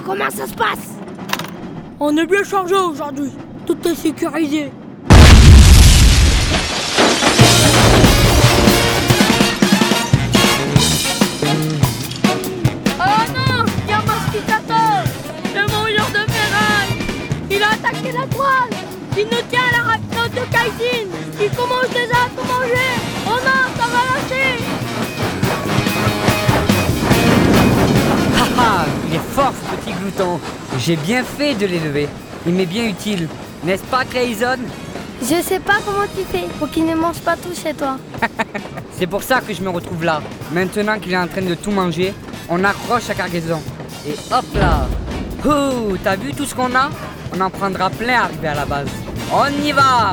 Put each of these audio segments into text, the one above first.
comment ça se passe? On est bien chargé aujourd'hui. Tout est sécurisé. Oh non, il y a un mosquitateur. Le mouilleur de ferraille. Il a attaqué la toile. Il nous tient à l'arachnote de Kaijin. Il commence déjà à tout manger. Oh non, ça va lâcher. Haha, il est fort ce petit glouton. J'ai bien fait de l'élever. Il m'est bien utile. N'est-ce pas, Clayson? Je sais pas comment tu fais pour qu'il ne mange pas tout chez toi. C'est pour ça que je me retrouve là. Maintenant qu'il est en train de tout manger, on accroche la cargaison. Et hop là. Ouh, t'as vu tout ce qu'on a? On en prendra plein arrivé à la base. On y va!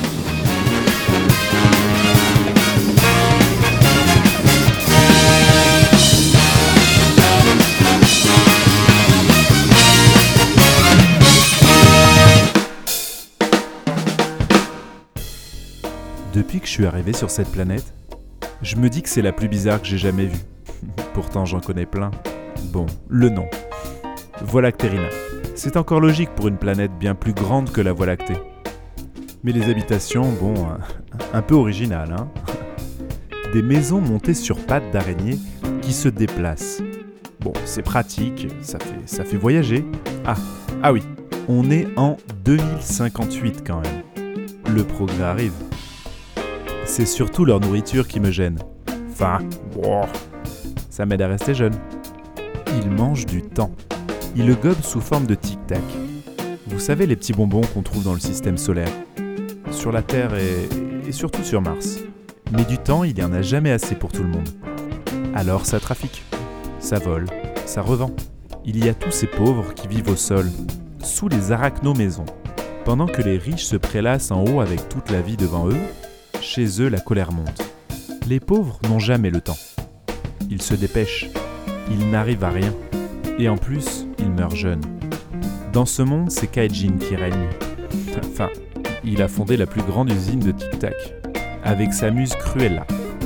Depuis que je suis arrivé sur cette planète, je me dis que c'est la plus bizarre que j'ai jamais vue. Pourtant j'en connais plein. Bon, le nom. Voie Lactérina. C'est encore logique pour une planète bien plus grande que la Voie lactée. Mais les habitations, bon, un peu originales, hein. Des maisons montées sur pattes d'araignée qui se déplacent. Bon, c'est pratique, ça fait voyager. Ah oui, on est en 2058 quand même. Le progrès arrive. C'est surtout leur nourriture qui me gêne. Enfin, ça m'aide à rester jeune. Ils mangent du temps. Ils le gobent sous forme de tic-tac. Vous savez les petits bonbons qu'on trouve dans le système solaire, sur la Terre et surtout sur Mars. Mais du temps, il n'y en a jamais assez pour tout le monde. Alors ça trafique, ça vole, ça revend. Il y a tous ces pauvres qui vivent au sol, sous les arachno-maisons. Pendant que les riches se prélassent en haut avec toute la vie devant eux, chez eux, la colère monte. Les pauvres n'ont jamais le temps. Ils se dépêchent. Ils n'arrivent à rien. Et en plus, ils meurent jeunes. Dans ce monde, c'est Kaijin qui règne. Enfin, il a fondé la plus grande usine de tic-tac, avec sa muse Cruella.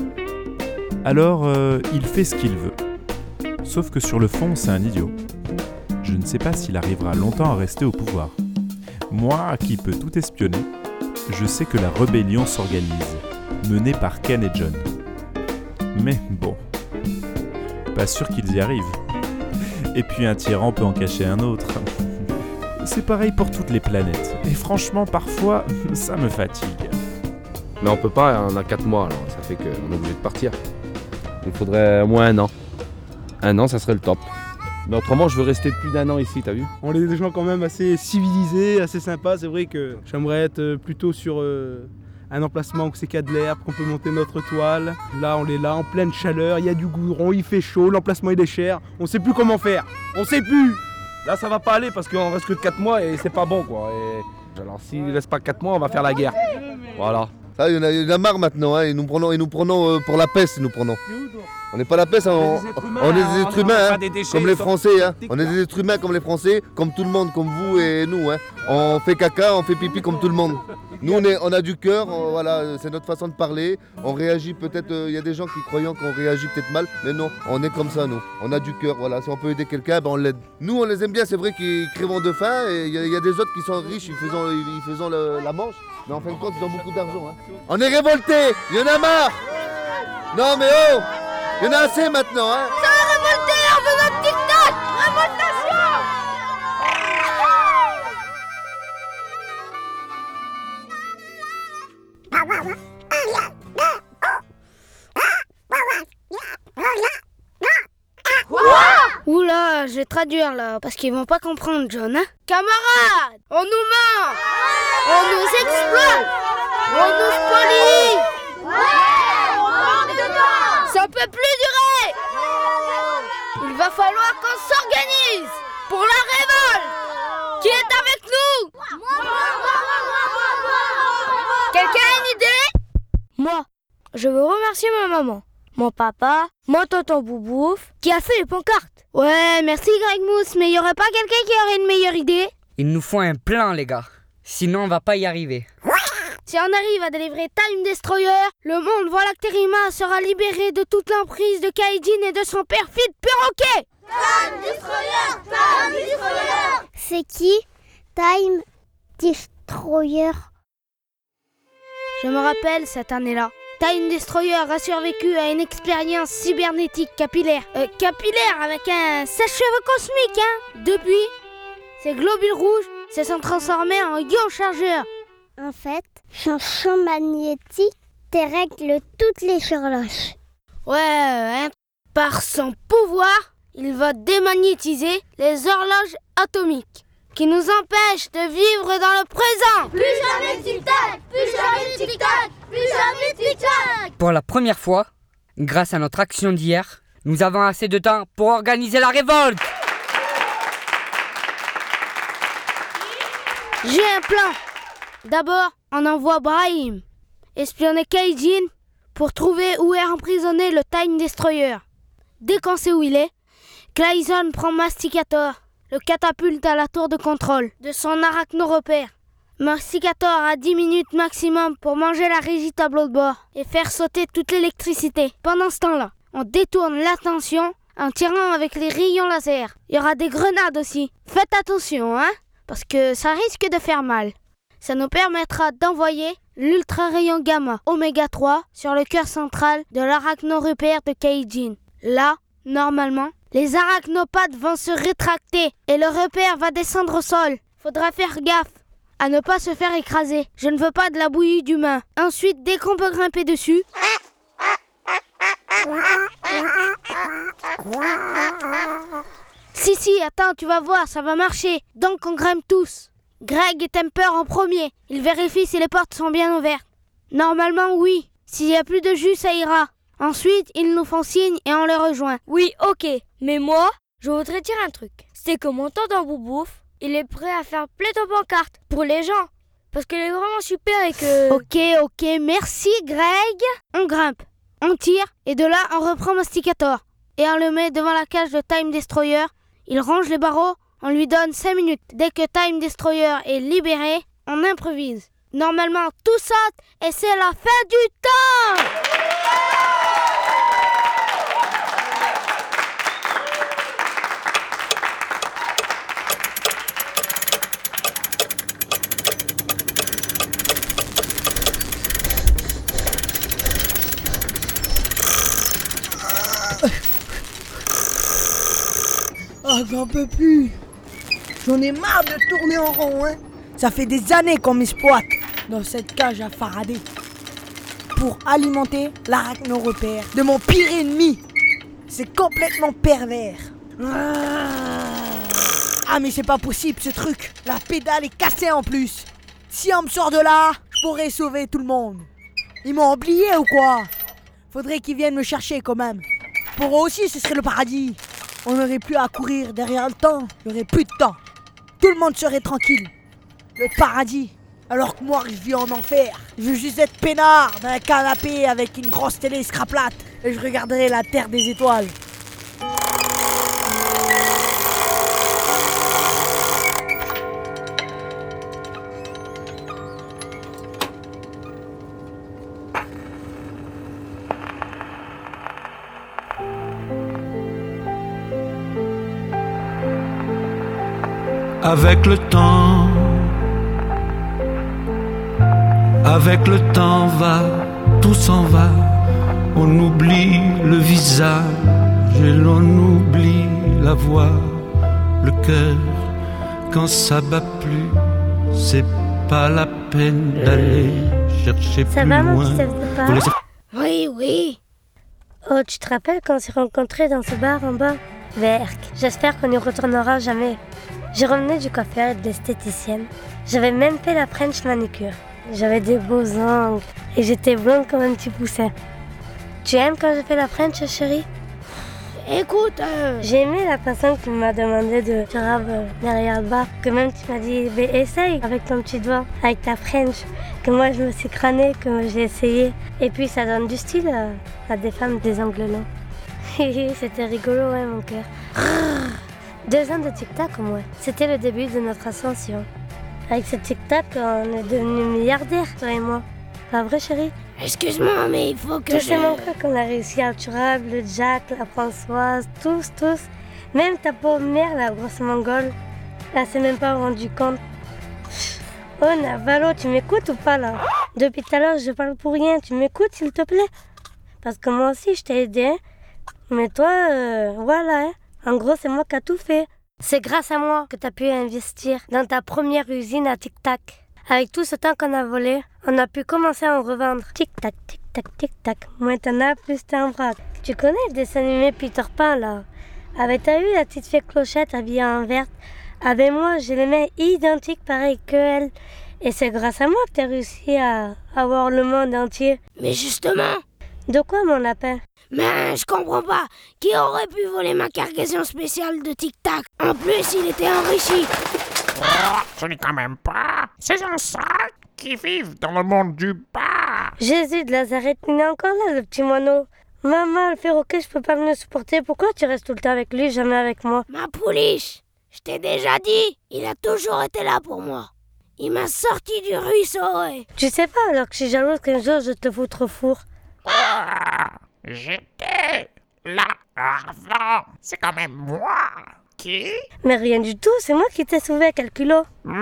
Alors, il fait ce qu'il veut. Sauf que sur le fond, c'est un idiot. Je ne sais pas s'il arrivera longtemps à rester au pouvoir. Moi, qui peux tout espionner, je sais que la rébellion s'organise, menée par Ken et John. Mais bon, pas sûr qu'ils y arrivent. Et puis un tyran peut en cacher un autre. C'est pareil pour toutes les planètes. Et franchement, parfois, ça me fatigue. Mais on peut pas, on a 4 mois, alors ça fait qu'on est obligé de partir. Il faudrait au moins 1 an. 1 an, ça serait le top. Mais autrement, je veux rester plus d'1 an ici, t'as vu? On est des gens quand même assez civilisés, assez sympas. C'est vrai que j'aimerais être plutôt sur un emplacement où c'est qu'il y a de l'herbe, qu'on peut monter notre toile. Là, on est là en pleine chaleur, il y a du goudron, il fait chaud, l'emplacement il est cher. On sait plus comment faire. On sait plus. Là, ça va pas aller parce qu'on reste que 4 mois et c'est pas bon, quoi. Et alors, s'il ne laisse pas 4 mois, on va faire la guerre. Voilà. Ça, il y en a marre maintenant, hein. Et nous prenons pour la peste, nous prenons. On n'est pas la peste, on est des êtres humains, hein, comme les Français. Hein. On est des êtres humains comme les Français, comme tout le monde, comme vous et nous. Hein. On fait caca, on fait pipi comme tout le monde. Nous, on a du cœur, voilà, c'est notre façon de parler. On réagit peut-être, il y a des gens qui croient qu'on réagit peut-être mal, mais non, on est comme ça, nous. On a du cœur, voilà. Si on peut aider quelqu'un, ben on l'aide. Nous, on les aime bien, c'est vrai qu'ils crèvent de faim, et il y a des autres qui sont riches, ils faisant la manche, mais en fin de compte, ils ont beaucoup d'argent. Hein. On est révoltés, il y en a marre. Non, mais oh, il y en a assez maintenant, hein. Ça va révolter, on veut notre tic-tac. Révoltation. Oula, je vais traduire là, parce qu'ils vont pas comprendre, John, hein. Camarades, on nous ment, on nous exploite, on nous spolie. Ça peut plus durer. Il va falloir qu'on s'organise pour la révolte. Qui est avec nous? Quelqu'un a une idée? Moi, je veux remercier ma maman, mon papa, mon tonton Boubouf, qui a fait les pancartes. Ouais, merci Greg Mousse, mais y aurait pas quelqu'un qui aurait une meilleure idée? Il nous faut un plan, les gars. Sinon, on va pas y arriver. Si on arrive à délivrer Time Destroyer, le monde Voie Lactérina sera libéré de toute l'emprise de Kaijin et de son perfide perroquet. C'est qui Time Destroyer? Je me rappelle cette année-là. Time Destroyer a survécu à une expérience cybernétique capillaire. Capillaire avec un sèche-cheveux cosmique, hein. Depuis, ces globules rouges se sont transformés en ions chargeurs. En fait, son champ magnétique dérègle toutes les horloges. Ouais, hein. Par son pouvoir, il va démagnétiser les horloges atomiques qui nous empêchent de vivre dans le présent. Plus jamais tic-tac, plus jamais tic-tac, plus jamais tic-tac. Pour la première fois, grâce à notre action d'hier, nous avons assez de temps pour organiser la révolte. J'ai un plan. D'abord, on envoie Brahim espionner Kaijin pour trouver où est emprisonné le Time Destroyer. Dès qu'on sait où il est, Clayson prend Masticator, le catapulte à la tour de contrôle de son arachno-repère. Masticator a 10 minutes maximum pour manger la régie tableau de bord et faire sauter toute l'électricité. Pendant ce temps-là, on détourne l'attention en tirant avec les rayons laser. Il y aura des grenades aussi. Faites attention, hein, parce que ça risque de faire mal. Ça nous permettra d'envoyer l'ultra-rayon gamma Oméga 3 sur le cœur central de l'arachno-repère de Kaijin. Là, normalement, les arachnopathes vont se rétracter et le repère va descendre au sol. Faudra faire gaffe à ne pas se faire écraser. Je ne veux pas de la bouillie d'humain. Ensuite, dès qu'on peut grimper dessus... Si, attends, tu vas voir, ça va marcher. Donc on grimpe tous. Greg et Temper en premier. Il vérifie si les portes sont bien ouvertes. Normalement, oui. S'il n'y a plus de jus, ça ira. Ensuite, ils nous font signe et on les rejoint. Oui, ok. Mais moi, je voudrais dire un truc. C'est que mon tonton Boubouf, il est prêt à faire plein de pancartes pour les gens. Parce qu'il est vraiment super et que... Ok, merci Greg. On grimpe, on tire et de là, on reprend Masticator. Et on le met devant la cage de Time Destroyer. Il range les barreaux, on lui donne 5 minutes. Dès que Time Destroyer est libéré, on improvise. Normalement, tout saute et c'est la fin du temps. Ah, j'en peux plus. J'en ai marre de tourner en rond, hein. Ça fait des années qu'on m'exploite dans cette cage à Faraday pour alimenter l'arachno-repère de mon pire ennemi. C'est complètement pervers. Ah, mais c'est pas possible ce truc. La pédale est cassée en plus. Si on me sort de là, je pourrais sauver tout le monde. Ils m'ont oublié ou quoi? Faudrait qu'ils viennent me chercher quand même. Pour eux aussi, ce serait le paradis. On n'aurait plus à courir derrière le temps. Il n'y aurait plus de temps. Tout le monde serait tranquille. Le paradis. Alors que moi, je vis en enfer. Je veux juste être peinard dans un canapé avec une grosse télé scraplate. Et je regarderai la terre des étoiles. Avec le temps va, tout s'en va. On oublie le visage et l'on oublie la voix, le cœur. Quand ça bat plus, c'est pas la peine d'aller chercher ça plus va, loin. mon petit Oui. Oh, tu te rappelles quand on s'est rencontrés dans ce bar en bas? Verk, j'espère qu'on n'y retournera jamais. Je revenais du coiffeur et de l'esthéticienne. J'avais même fait la French manicure. J'avais des beaux ongles et j'étais blonde comme un petit poussin. Tu aimes quand je fais la French, chérie? Écoute, j'ai aimé la façon que tu m'as demandé de faire derrière le bar. Que même tu m'as dit, essaye avec ton petit doigt, avec ta French. Que moi je me suis crânée, que j'ai essayé. Et puis ça donne du style à des femmes des ongles longs. C'était rigolo, ouais, mon cœur. 2 ans de tic-tac au moins. C'était le début de notre ascension. Avec ce tic-tac, on est devenus milliardaires, toi et moi. Pas vrai, chérie? Excuse-moi, mais il faut que je... C'est mon frère qu'on a réussi Arturable, le Jack, la Françoise, tous. Même ta pauvre mère, la grosse mongole, elle s'est même pas rendu compte. Oh Navalo, tu m'écoutes ou pas là? Depuis tout à l'heure, je parle pour rien. Tu m'écoutes s'il te plaît? Parce que moi aussi, je t'ai aidé. Hein. Mais toi, voilà. Hein. En gros, c'est moi qui ai tout fait. C'est grâce à moi que tu as pu investir dans ta première usine à tic-tac. Avec tout ce temps qu'on a volé, on a pu commencer à en revendre. Tic-tac, tic-tac, tic-tac. Moins t'en as, plus t'es en vrac. Tu connais le dessin animé Peter Pan là? T'as vu la petite fille Clochette habillée en verte? Avec moi, j'ai les mains identiques pareilles que elle. Et c'est grâce à moi que t'as réussi à avoir le monde entier. Mais justement. De quoi, mon lapin? Mais je comprends pas. Qui aurait pu voler ma cargaison spéciale de tic-tac? En plus, il était enrichi. Oh, ce n'est quand même pas ces ancêtres qui vivent dans le monde du bas. Jésus de Nazareth, il est encore là, le petit moineau. Maman, le perroquet, je peux pas me le supporter. Pourquoi tu restes tout le temps avec lui, jamais avec moi? Ma pouliche, je t'ai déjà dit, il a toujours été là pour moi. Il m'a sorti du ruisseau. Tu sais pas alors que je suis jalouse qu'un jour je te foutre au four. J'étais là avant. C'est quand même moi qui... Mais rien du tout, c'est moi qui t'ai sauvé à quel culot.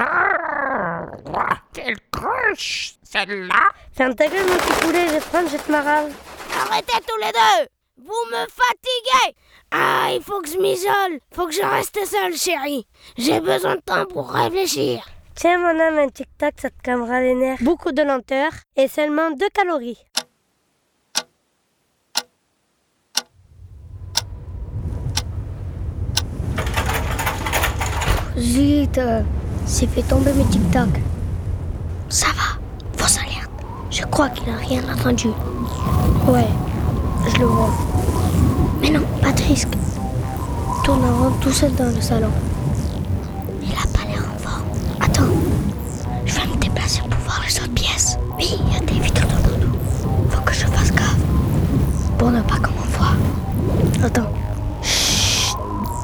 Quelle cruche, celle-là. Ferme ta gueule, mon petit poulet, je vais te prendre, je te marave. Arrêtez tous les deux. Vous me fatiguez. Ah, il faut que je m'isole. Faut que je reste seule, chérie. J'ai besoin de temps pour réfléchir. Tiens, mon âme, un tic-tac, ça te calmera les nerfs. Beaucoup de lenteur et seulement 2 calories. Zut, c'est fait tomber mes tic-tac. Ça va, fausse alerte. Je crois qu'il n'a rien entendu. Ouais, je le vois. Mais non, pas de risque. Tourne en rond tout seul dans le salon. Il a pas l'air en forme. Attends, je vais me déplacer pour voir les autres pièces. Oui, il y a des vitres devant nous. Faut que je fasse gaffe pour ne pas qu'on m'en voie. Attends. Chut.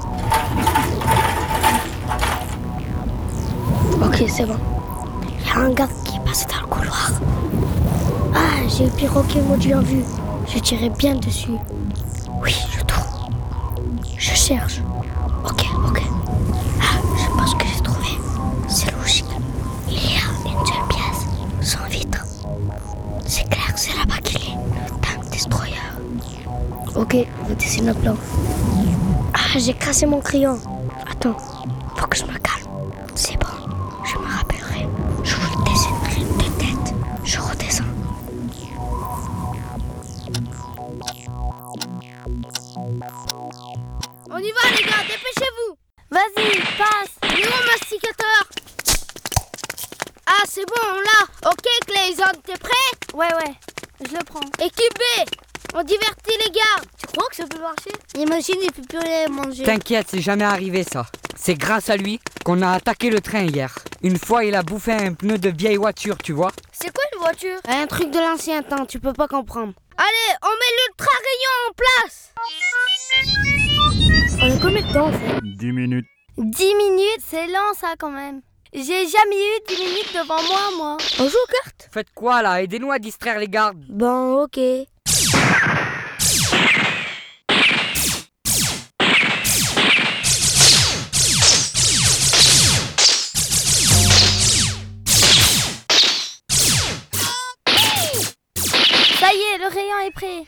Ok, c'est bon. Il y a un gars qui est passé dans le couloir. Ah, j'ai le perroquet maudit en vue. Je tirais bien dessus. Oui, je trouve. Je cherche. Ok. Ah, je pense que j'ai trouvé. C'est logique. Il y a une seule pièce, sans vitre. C'est clair, c'est là-bas qu'il est. Le tank destroyer. Ok, on dessine un plan. Ah, j'ai cassé mon crayon. Attends, faut que je me calme. C'est bon, je me rappellerai. Je vous le dessinerai de tête. Je redescends. On y va les gars, dépêchez-vous. Vas-y, passe. Il est où mon masticateur? Ah, c'est bon, on l'a. Ok, Clayson, t'es prêt? Ouais, je le prends. Équipe B, on divertit les gars. Tu crois que ça peut marcher? Imagine, il peut plus rien manger. T'inquiète, c'est jamais arrivé ça. C'est grâce à lui qu'on a attaqué le train hier. Une fois, il a bouffé un pneu de vieille voiture, tu vois. C'est quoi une voiture? Un truc de l'ancien temps, tu peux pas comprendre. Allez, on met l'ultra-rayon en place. On est combien de temps en fait? 10 minutes. 10 minutes, c'est lent ça quand même. J'ai jamais eu 10 minutes devant moi. On joue aux cartes? Faites quoi là? Aidez-nous à distraire les gardes. Bon, ok. Ça y est, le rayon est prêt.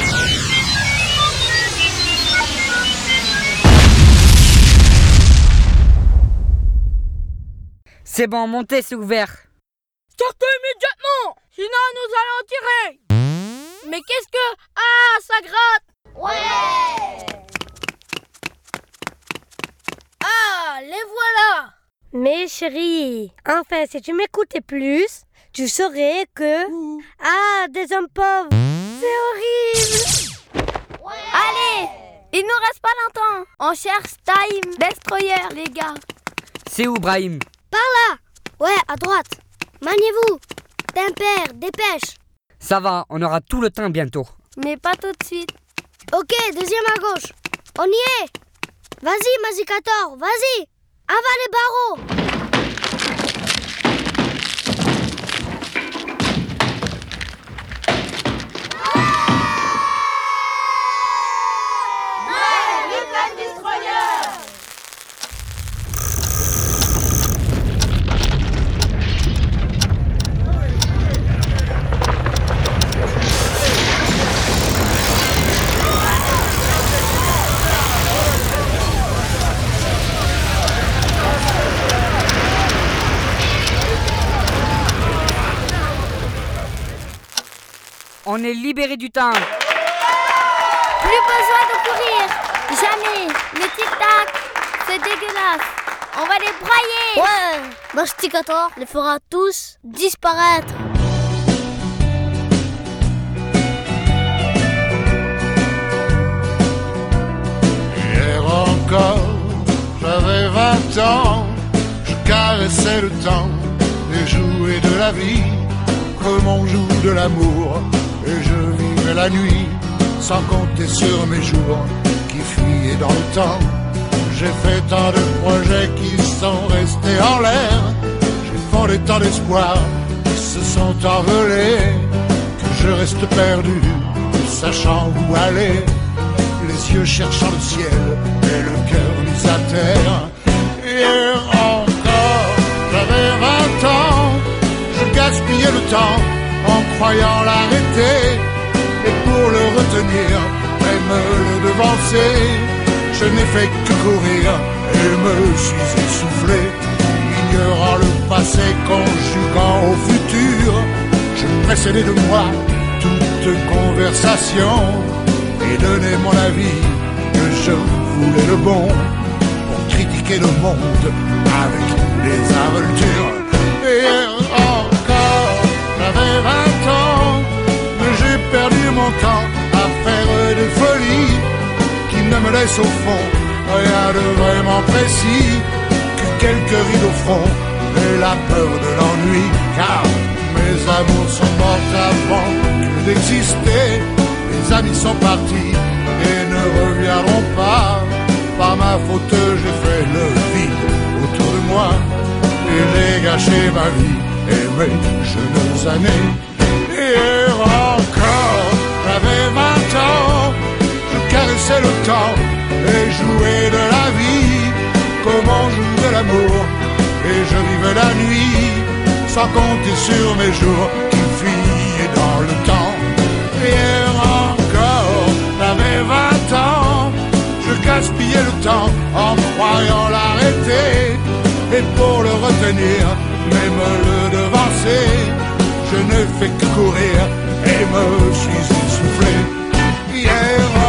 C'est bon, montez, c'est ouvert. Sortez immédiatement, sinon nous allons en tirer. Mais qu'est-ce que... Ah, ça gratte. Ouais. Ah, les voilà. Mais chérie, enfin, si tu m'écoutais plus, tu saurais que... Ah, des hommes pauvres, c'est horrible. Allez, il nous reste pas longtemps. On cherche Time Destroyer, les gars. C'est où, Brahim? Par là. Ouais, à droite. Maniez-vous. D'un père, dépêche. Ça va, on aura tout le temps bientôt. Mais pas tout de suite. Ok, deuxième à gauche. On y est. Vas-y, Mazicator, vas-y. Avale les barreaux. Ouais, le Time Destroyer. On est libéré du temps. Plus besoin de courir. Jamais. Le tic-tac, c'est dégueulasse. On va les broyer. Ouais. Masticator les fera tous disparaître. Hier encore, j'avais 20 ans. Je caressais le temps et jouais de la vie comme on joue de l'amour. Et je vivais la nuit sans compter sur mes jours qui fuyaient dans le temps. J'ai fait tant de projets qui sont restés en l'air. J'ai fondé tant d'espoirs qui se sont envolés, que je reste perdu, ne sachant où aller, les yeux cherchant le ciel et le cœur mis à terre. Hier encore, j'avais 20 ans, je gaspillais le temps en croyant l'arrêter, et pour le retenir, même le devancer, je n'ai fait que courir et me suis essoufflé, ignorant le passé, conjuguant au futur. Je précédais de moi toute conversation et donnais mon avis que je voulais le bon pour critiquer le monde avec les involtures. Et hier encore, j'avais 20 ans, mais j'ai perdu mon temps à faire des folies qui ne me laissent au fond rien de vraiment précis que quelques rides au front et la peur de l'ennui. Car mes amours sont morts avant que d'exister. Les amis sont partis et ne reviendront pas. Par ma faute j'ai fait le vide autour de moi et j'ai gâché ma vie et mes jeunes années. Hier encore, j'avais 20 ans, je caressais le temps et jouais de la vie comme on joue de l'amour. Et je vivais la nuit sans compter sur mes jours qui fuyaient dans le temps. Hier encore, j'avais 20 ans, je gaspillais le temps en croyant l'arrêter, et pour le retenir, même le devancer, je ne fais que courir et me suis essoufflé. Hier